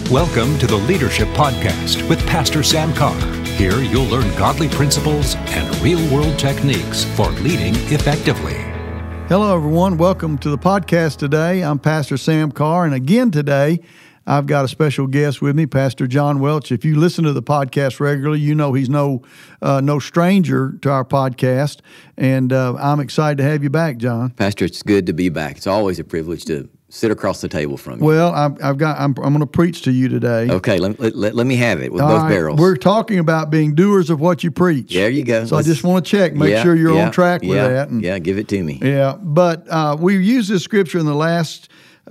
Welcome to the Leadership Podcast with Pastor Sam Carr. Here you'll learn godly principles and real-world techniques for leading effectively. Hello, everyone. Welcome to the podcast today. I'm Pastor Sam Carr, and again today, I've got a special guest with me, Pastor John Welch. If you listen to the podcast regularly, you know he's no stranger to our podcast, and I'm excited to have you back, John. Pastor, it's good to be back. It's always a privilege to sit across the table from you. Well, I'm going to preach to you today. Okay, let me have it with both barrels. We're talking about being doers of what you preach. There you go. So I just want to check, make sure you're on track with that. Yeah, give it to me. Yeah, but we used this scripture in the last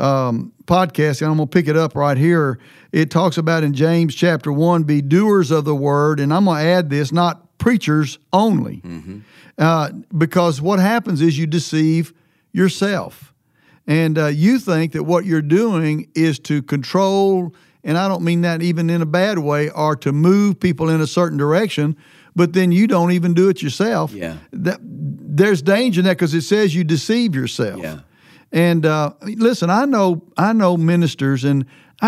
podcast, and I'm going to pick it up right here. It talks about in James chapter 1, be doers of the word, and I'm going to add this, not preachers only, because what happens is you deceive yourself. And you think that what you're doing is to control, and I don't mean that even in a bad way, or to move people in a certain direction, but then you don't even do it yourself. Yeah. There's danger in that because it says you deceive yourself. Yeah. And listen, I know ministers, and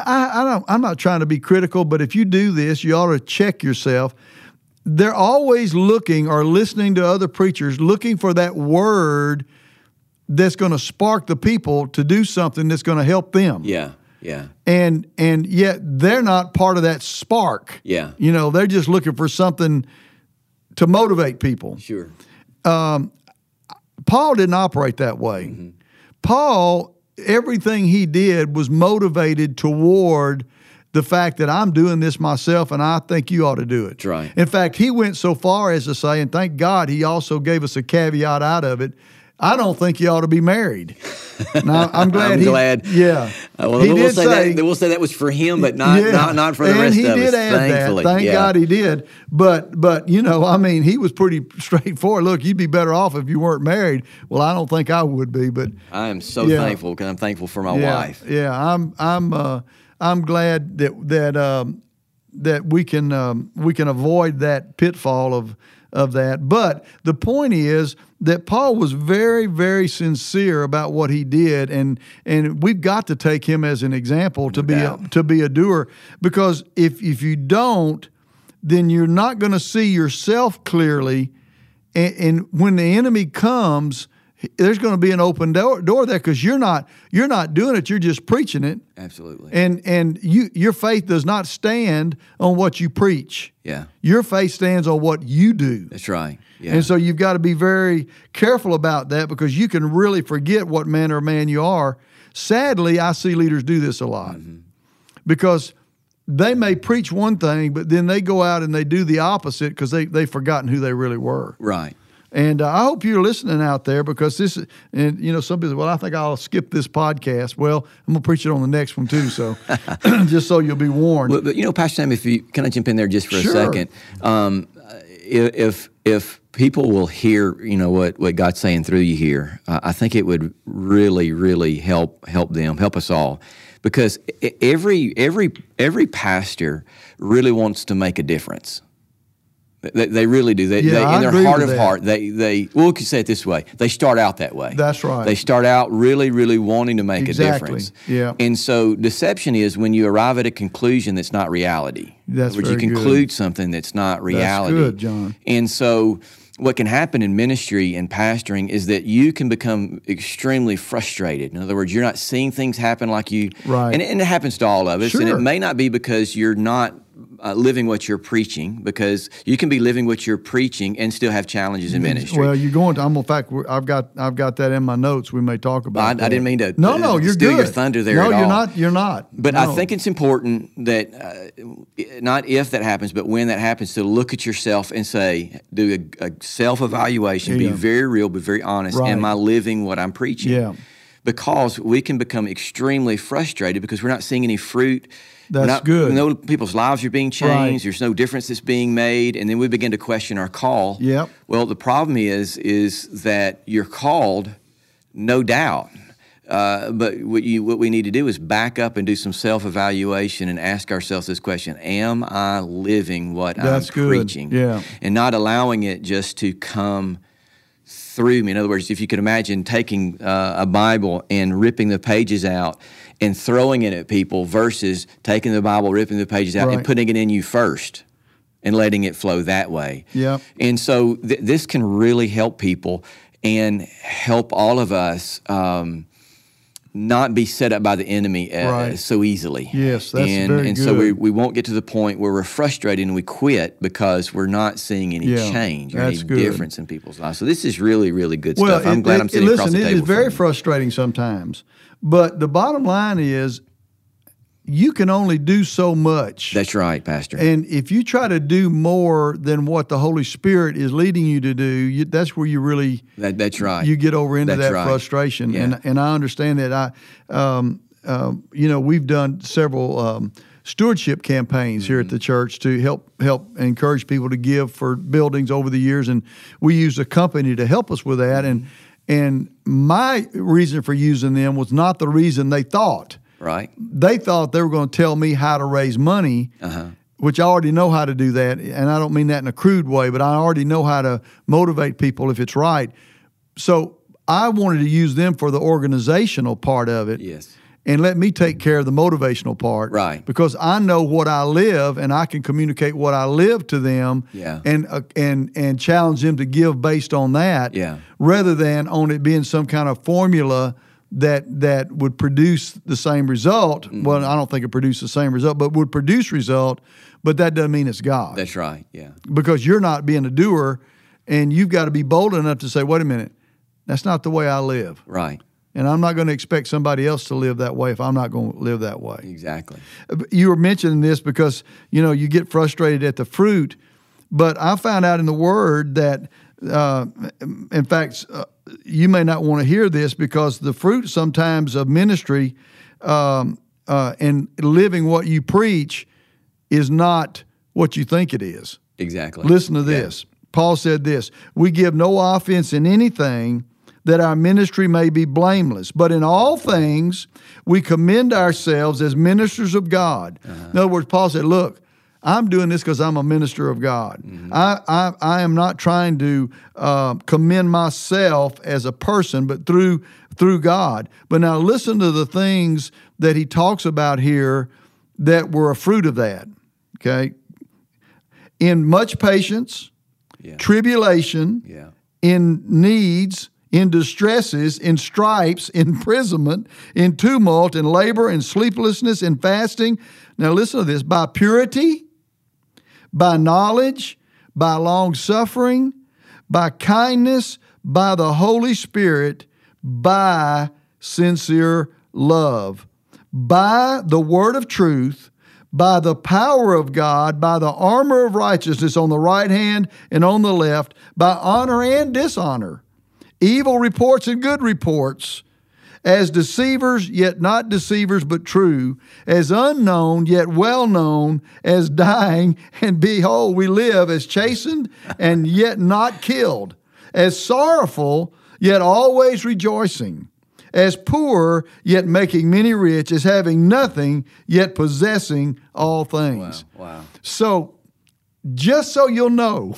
I'm not trying to be critical, but if you do this, you ought to check yourself. They're always looking or listening to other preachers, looking for that word that's going to spark the people to do something that's going to help them. Yeah. And yet they're not part of that spark. Yeah. You know, they're just looking for something to motivate people. Sure. Paul didn't operate that way. Mm-hmm. Paul, everything he did was motivated toward the fact that I'm doing this myself and I think you ought to do it. That's right. In fact, he went so far as to say, and thank God he also gave us a caveat out of it, I don't think you ought to be married. Now, I'm glad. Yeah. We'll say that was for him, but not for the rest of us. And he did add thankfully. that. Thank God he did. But you know, I mean, he was pretty straightforward. Look, you'd be better off if you weren't married. Well, I don't think I would be, but I am so thankful because I'm thankful for my wife. Yeah, I'm glad that we can avoid that pitfall of that. But the point is that Paul was very, very sincere about what he did, and we've got to take him as an example to be a doer, because if you don't, then you're not going to see yourself clearly, and when the enemy comes, there's going to be an open door there because you're not doing it, you're just preaching it. Absolutely. And your faith does not stand on what you preach. Yeah. Your faith stands on what you do. That's right. Yeah. And so you've got to be very careful about that because you can really forget what manner of man you are. Sadly, I see leaders do this a lot because they may preach one thing, but then they go out and they do the opposite because they've forgotten who they really were. Right. And I hope you're listening out there because this is, and you know, some people say, well, I think I'll skip this podcast. Well, I'm going to preach it on the next one too, so just so you'll be warned. But you know, Pastor Sam, can I jump in there just for a second? If people will hear, you know, what God's saying through you here, I think it would really, really help us all. Because every pastor really wants to make a difference. They really do. They in their heart of heart, we could say it this way. They start out that way. That's right. They start out really, really wanting to make a difference. Yeah. And so deception is when you arrive at a conclusion that's not reality. That's very good. You conclude something that's not reality. That's good, John. And so what can happen in ministry and pastoring is that you can become extremely frustrated. In other words, you're not seeing things happen like you. Right. And it happens to all of us. Sure. And it may not be because you're not living what you're preaching, because you can be living what you're preaching and still have challenges in ministry. Well, you're going to. In fact, I've got that in my notes. We may talk about. I didn't mean to. No, you're steal good. your thunder there. No, at all. You're not. But no. I think it's important that not if that happens, but when that happens, to look at yourself and say, do a self-evaluation, be very real, be very honest. Right. Am I living what I'm preaching? Yeah. Because we can become extremely frustrated because we're not seeing any fruit. That's good. No, people's lives are being changed. Right. There's no difference that's being made, and then we begin to question our call. Yep. Well, the problem is that you're called, no doubt. But what we need to do is back up and do some self-evaluation and ask ourselves this question: am I living what I'm preaching? Yeah. And not allowing it just to come through me. In other words, if you could imagine taking a Bible and ripping the pages out and throwing it at people versus taking the Bible, ripping the pages out, and putting it in you first and letting it flow that way. Yeah. And so this can really help people and help all of us not be set up by the enemy so easily. Yes, that's very good. And so we won't get to the point where we're frustrated and we quit because we're not seeing any change or any difference in people's lives. So this is really, really good stuff. I'm glad I'm sitting across the table. It is very frustrating sometimes, but the bottom line is you can only do so much. That's right, Pastor. And if you try to do more than what the Holy Spirit is leading you to do, that's where you really that's right. You get over into that frustration. Yeah. And I understand that. We've done several stewardship campaigns here at the church to help encourage people to give for buildings over the years, and we used a company to help us with that. And my reason for using them was not the reason they thought. Right. They thought they were going to tell me how to raise money, which I already know how to do that. And I don't mean that in a crude way, but I already know how to motivate people if it's right. So I wanted to use them for the organizational part of it. Yes. And let me take care of the motivational part. Right. Because I know what I live, and I can communicate what I live to them and challenge them to give based on that rather than on it being some kind of formula that would produce the same result. Mm-hmm. Well, I don't think it produced the same result, but would produce result, but that doesn't mean it's God. That's right, yeah. Because you're not being a doer, and you've got to be bold enough to say, wait a minute, that's not the way I live. Right. And I'm not going to expect somebody else to live that way if I'm not going to live that way. Exactly. You were mentioning this because, you get frustrated at the fruit, but I found out in the Word that, in fact, you may not want to hear this because the fruit sometimes of ministry and living what you preach is not what you think it is. Exactly. Listen to this. Yeah. Paul said this, we give no offense in anything that our ministry may be blameless, but in all things we commend ourselves as ministers of God. In other words, Paul said, look, I'm doing this because I'm a minister of God. Mm-hmm. I am not trying to commend myself as a person, but through God. But now listen to the things that he talks about here that were a fruit of that. Okay, in much patience, tribulation, in needs, in distresses, in stripes, imprisonment, in tumult, in labor, in sleeplessness, in fasting. Now listen to this, by purity, by knowledge, by long-suffering, by kindness, by the Holy Spirit, by sincere love, by the word of truth, by the power of God, by the armor of righteousness on the right hand and on the left, by honor and dishonor, evil reports and good reports, as deceivers, yet not deceivers, but true, as unknown, yet well known, as dying, and behold, we live, as chastened, and yet not killed, as sorrowful, yet always rejoicing, as poor, yet making many rich, as having nothing, yet possessing all things. Wow. So, just so you'll know,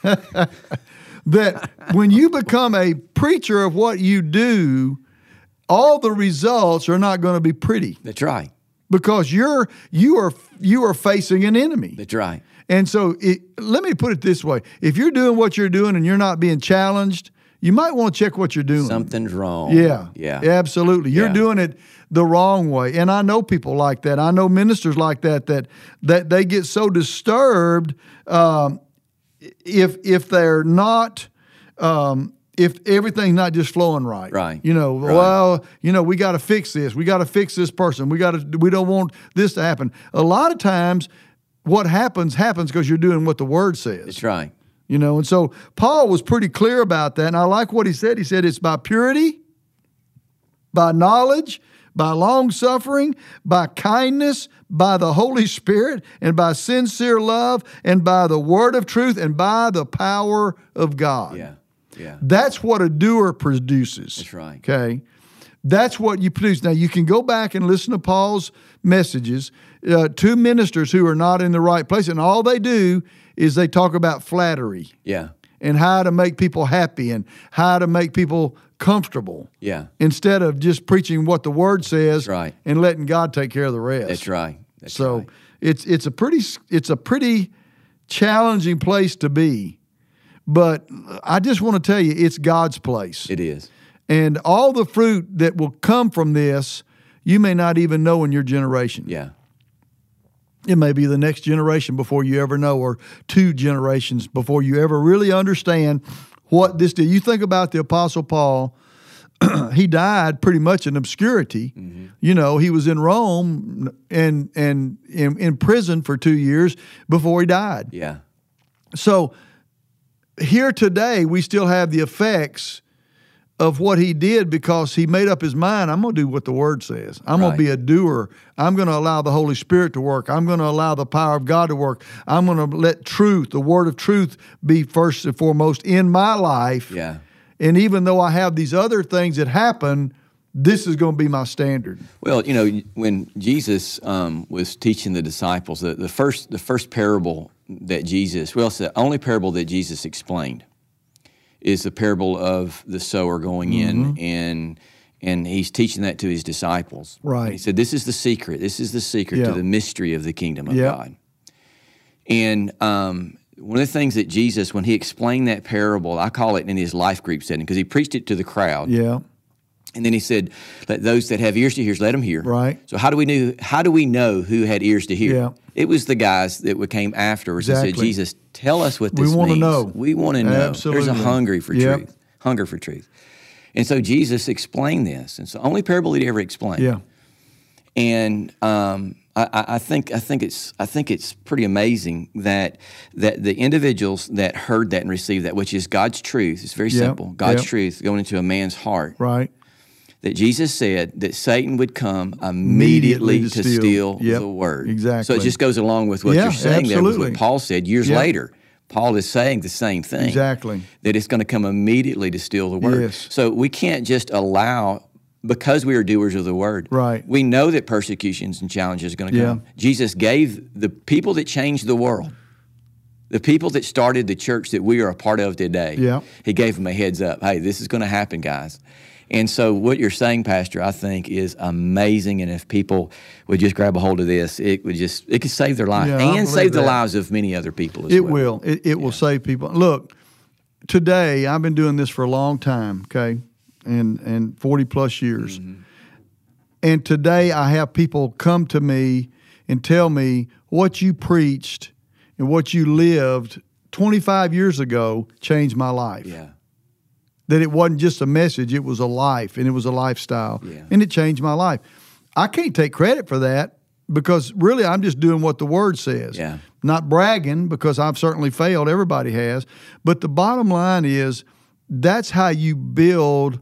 that when you become a preacher of what you do, all the results are not going to be pretty. That's right. Because you are facing an enemy. That's right. And so let me put it this way. If you're doing what you're doing and you're not being challenged, you might want to check what you're doing. Something's wrong. Yeah. Absolutely. You're Yeah. doing it the wrong way. And I know people like that. I know ministers like that they get so disturbed if they're not if everything's not just flowing right. Right. Well, we got to fix this. We got to fix this person. We don't want this to happen. A lot of times what happens because you're doing what the Word says. That's right. And so Paul was pretty clear about that, and I like what he said. He said it's by purity, by knowledge, by long-suffering, by kindness, by the Holy Spirit, and by sincere love, and by the word of truth, and by the power of God. Yeah. That's what a doer produces. That's right. Okay? That's what you produce. Now, you can go back and listen to Paul's messages to ministers who are not in the right place, and all they do is they talk about flattery. Yeah. and how to make people happy and how to make people comfortable. Yeah. Instead of just preaching what the Word says, That's right. and letting God take care of the rest. That's right. That's So right. it's a pretty challenging place to be. But I just want to tell you, it's God's place. It is. And all the fruit that will come from this, you may not even know in your generation. Yeah. It may be the next generation before you ever know, or 2 generations before you ever really understand what this did. You think about the Apostle Paul, he died pretty much in obscurity. Mm-hmm. You know, he was in Rome and in prison for 2 years before he died. Yeah. So here today, we still have the effects of what he did because he made up his mind, I'm going to do what the Word says. I'm going to be a doer. I'm going to allow the Holy Spirit to work. I'm going to allow the power of God to work. I'm going to let truth, the Word of truth, be first and foremost in my life. Yeah. And even though I have these other things that happen, this is going to be my standard. Well, you know, when Jesus was teaching the disciples, the first parable that Jesus, well, it's the only parable that Jesus explained, is the parable of the sower going in, and he's teaching that to his disciples. Right. And he said, this is the secret. This is the secret to the mystery of the kingdom of God. And one of the things that Jesus, when he explained that parable, I call it in his life group setting, because he preached it to the crowd. Yeah. And then he said, let those that have ears to hear, let them hear. Right. So how do we know who had ears to hear? Yeah. It was the guys that came afterwards and said, Jesus, tell us what this means. We want to know. We want to know. Absolutely. There's a hunger for truth. And so Jesus explained this. And it's the only parable he'd ever explained. Yeah. And I think it's pretty amazing that the individuals that heard that and received that, which is God's truth, it's very simple, God's truth going into a man's heart. Right. That Jesus said that Satan would come immediately to steal the word. Exactly. So it just goes along with what you're saying there, with what Paul said years later. Paul is saying the same thing. Exactly. That it's going to come immediately to steal the word. Yes. So we can't just allow, because we are doers of the word. Right. We know that persecutions and challenges are going to come. Jesus gave the people that changed the world, the people that started the church that we are a part of today, he gave them a heads up. Hey, this is going to happen, guys. And so what you're saying, Pastor, I think is amazing. And if people would just grab a hold of this, it could save their life and save the lives of many other people as well. It will. It will save people. Look, today, I've been doing this for a long time, okay, and 40 plus years. Mm-hmm. And today I have people come to me and tell me what you preached and what you lived 25 years ago changed my life. Yeah. That it wasn't just a message, it was a life, and it was a lifestyle. Yeah. And it changed my life. I can't take credit for that because really I'm just doing what the Word says. Yeah. Not bragging, because I've certainly failed, everybody has. But the bottom line is that's how you build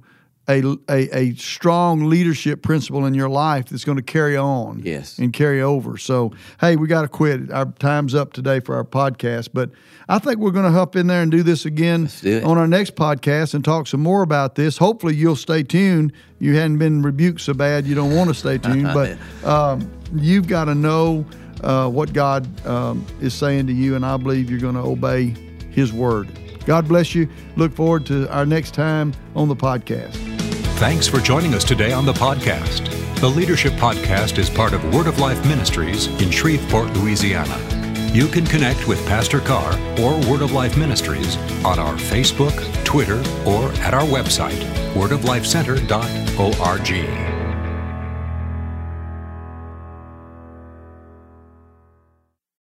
a strong leadership principle in your life that's going to carry on and carry over. So, hey, we got to quit. Our time's up today for our podcast, but I think we're going to hop in there and do this again on our next podcast and talk some more about this. Hopefully you'll stay tuned. You hadn't been rebuked so bad you don't want to stay tuned, but you've got to know what God is saying to you, and I believe you're going to obey His Word. God bless you. Look forward to our next time on the podcast. Thanks for joining us today on the podcast. The Leadership Podcast is part of Word of Life Ministries in Shreveport, Louisiana. You can connect with Pastor Carr or Word of Life Ministries on our Facebook, Twitter, or at our website, wordoflifecenter.org.